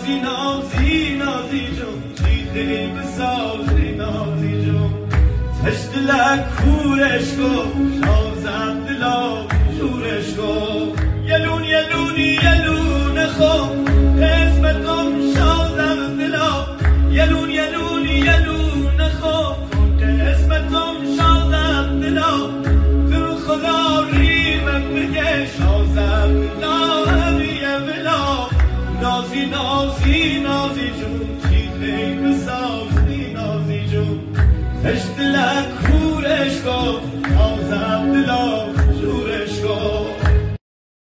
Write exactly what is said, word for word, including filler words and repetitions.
نازی نازی نازی جون چیزی بسازی نازی جون تشت لکورش کو شازم دلا شورش کو یلون یلونی یلون خوب قسمتم شازم دلا یلون یلونی یلون خوب قسمتم شازم دلا تو خدا ریمم بگه شازم دلا همیه بلا نازی نازی نازی جون